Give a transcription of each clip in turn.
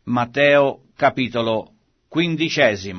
Matteo capitolo 15.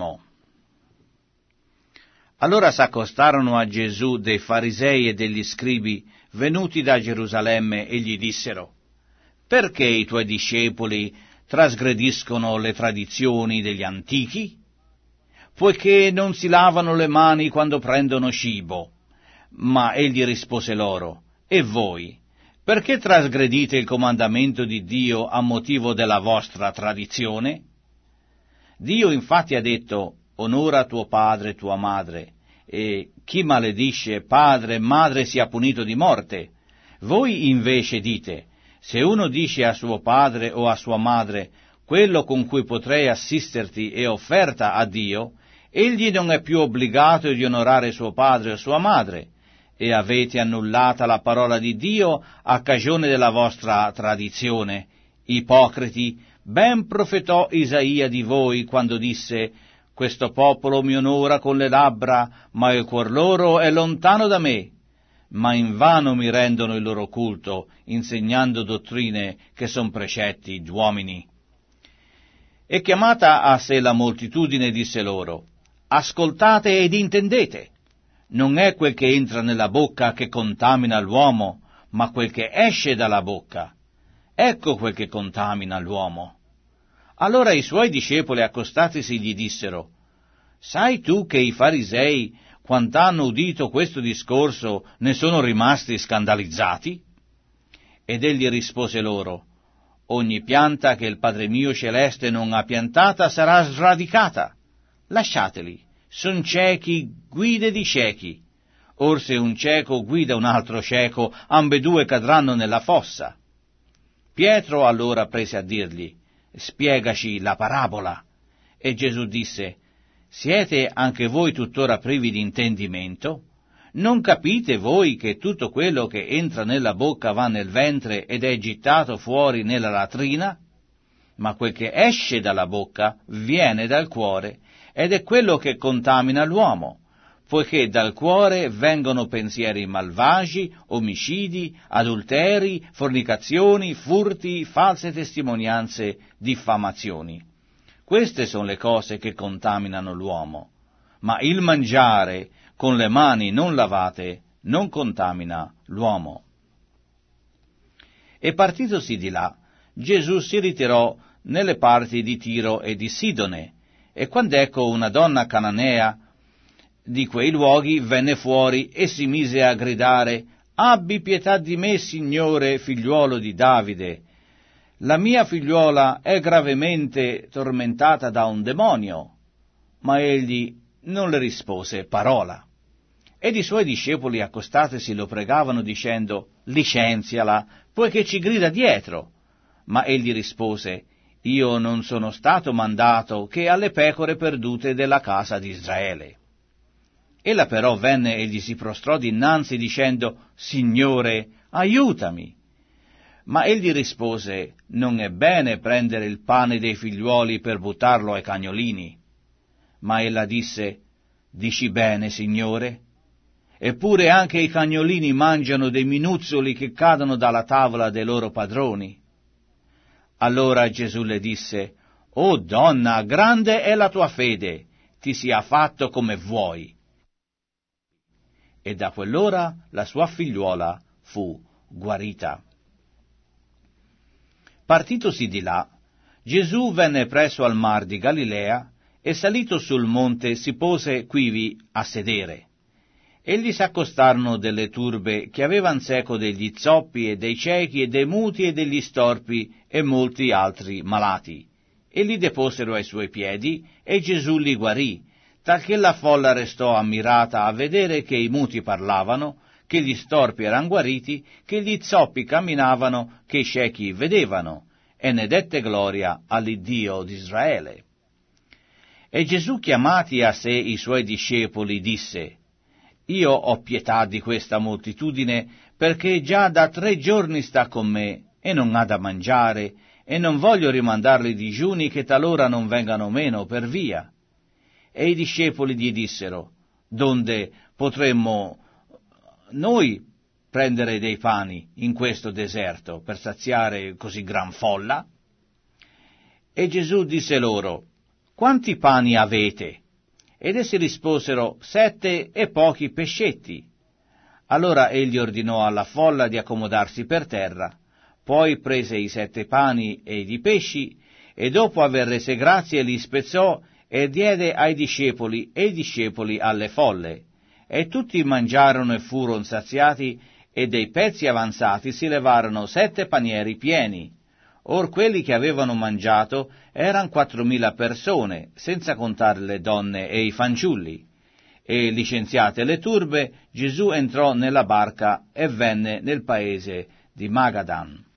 Allora s'accostarono a Gesù dei farisei e degli scribi venuti da Gerusalemme e gli dissero: «Perché i tuoi discepoli trasgrediscono le tradizioni degli antichi? Poiché non si lavano le mani quando prendono cibo». Ma egli rispose loro: «E voi? Perché trasgredite il comandamento di Dio a motivo della vostra tradizione? Dio infatti ha detto: onora tuo padre e tua madre, e chi maledisce padre e madre sia punito di morte. Voi invece dite: se uno dice a suo padre o a sua madre: quello con cui potrei assisterti è offerta a Dio, egli non è più obbligato di onorare suo padre o sua madre, e avete annullata la parola di Dio a cagione della vostra tradizione. Ipocriti, ben profetò Isaia di voi quando disse: questo popolo mi onora con le labbra, ma il cuor loro è lontano da me. Ma invano mi rendono il loro culto, insegnando dottrine che son precetti d'uomini. E chiamata a sé la moltitudine disse loro: ascoltate ed intendete. Non è quel che entra nella bocca che contamina l'uomo, ma quel che esce dalla bocca. Ecco quel che contamina l'uomo. Allora i suoi discepoli accostatisi gli dissero: sai tu che i farisei, quand'hanno udito questo discorso, ne sono rimasti scandalizzati? Ed egli rispose loro: ogni pianta che il Padre mio celeste non ha piantata sarà sradicata. Lasciateli, son ciechi guide di ciechi. Or se un cieco guida un altro cieco, ambedue cadranno nella fossa. Pietro allora prese a dirgli: spiegaci la parabola. E Gesù disse: siete anche voi tuttora privi di intendimento? Non capite voi che tutto quello che entra nella bocca va nel ventre ed è gittato fuori nella latrina? Ma quel che esce dalla bocca viene dal cuore, ed è quello che contamina l'uomo, poiché dal cuore vengono pensieri malvagi, omicidi, adulteri, fornicazioni, furti, false testimonianze, diffamazioni. Queste sono le cose che contaminano l'uomo, ma il mangiare con le mani non lavate non contamina l'uomo. E partitosi di là, Gesù si ritirò nelle parti di Tiro e di Sidone, e quand'ecco una donna cananea di quei luoghi venne fuori e si mise a gridare: abbi pietà di me, Signore, figliuolo di Davide. La mia figliuola è gravemente tormentata da un demonio. Ma egli non le rispose parola. Ed i suoi discepoli accostatisi lo pregavano dicendo: licenziala, poiché ci grida dietro. Ma egli rispose: io non sono stato mandato che alle pecore perdute della casa di Israele. Ella però venne e gli si prostrò dinanzi dicendo: Signore, aiutami. Ma egli rispose: non è bene prendere il pane dei figliuoli per buttarlo ai cagnolini. Ma ella disse: dici bene, Signore? Eppure anche i cagnolini mangiano dei minuzzoli che cadono dalla tavola dei loro padroni. Allora Gesù le disse: o donna, grande è la tua fede, ti sia fatto come vuoi. E da quell'ora la sua figliuola fu guarita. Partitosi di là, Gesù venne presso al mar di Galilea e salito sul monte si pose quivi a sedere. Egli s'accostarono delle turbe che avevan seco degli zoppi e dei ciechi e dei muti e degli storpi e molti altri malati, e li deposero ai suoi piedi, e Gesù li guarì, talché la folla restò ammirata a vedere che i muti parlavano, che gli storpi eran guariti, che gli zoppi camminavano, che i ciechi vedevano, e ne dette gloria all'Iddio d'Israele. E Gesù, chiamati a sé i suoi discepoli, disse: io ho pietà di questa moltitudine, perché già da 3 giorni sta con me, e non ha da mangiare, e non voglio rimandarli digiuni che talora non vengano meno per via. E i discepoli gli dissero: donde potremmo noi prendere dei pani in questo deserto per saziare così gran folla? E Gesù disse loro: quanti pani avete? Ed essi risposero: 7 e pochi pescetti. Allora egli ordinò alla folla di accomodarsi per terra, poi prese i 7 pani e i pesci, e dopo aver rese grazie li spezzò e diede ai discepoli e i discepoli alle folle. E tutti mangiarono e furono saziati, e dei pezzi avanzati si levarono 7 panieri pieni. Or quelli che avevano mangiato eran 4.000 persone, senza contare le donne e i fanciulli. E licenziate le turbe, Gesù entrò nella barca e venne nel paese di Magadan.